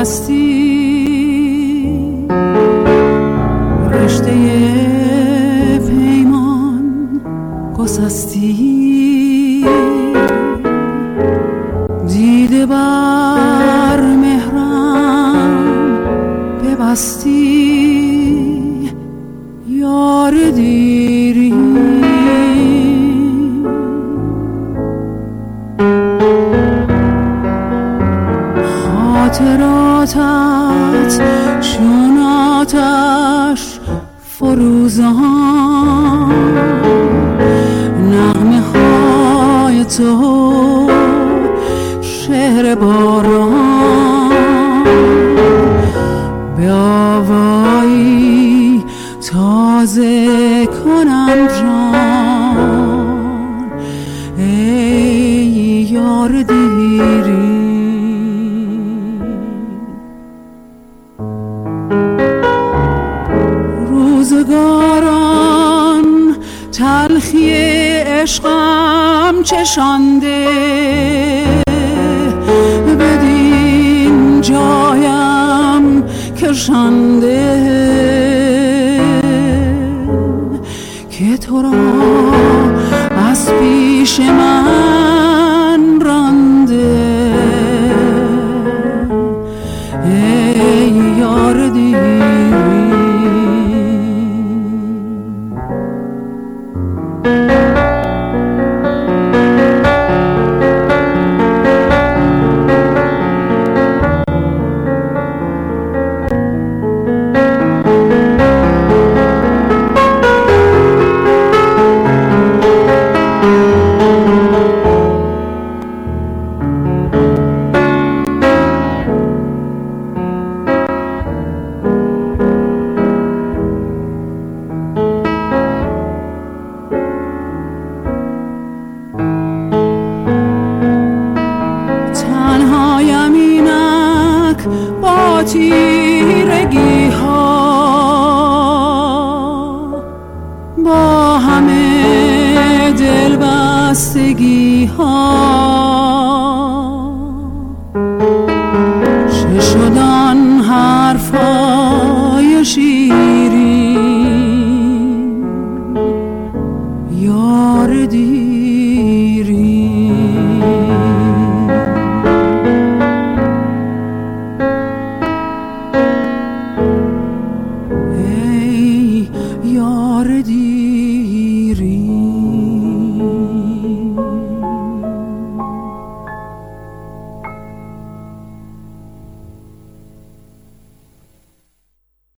هستی رشته پیمان گسستی، دیده بر مهرم ببستی، یار دیری خاطراتت چون آتش فروزان، نغمه های تو شعر باران، به آوایی تازه کنم جان، ای یار دیری. روزگاران تلخی عشقم چشانده، بدین جایم کشانده که تو را از پیش من رانده، ای یار دیری. تیرگی ها با همه دل بستگی ها، چه شدن حرفای شیرین، یار دیری. یار دیری.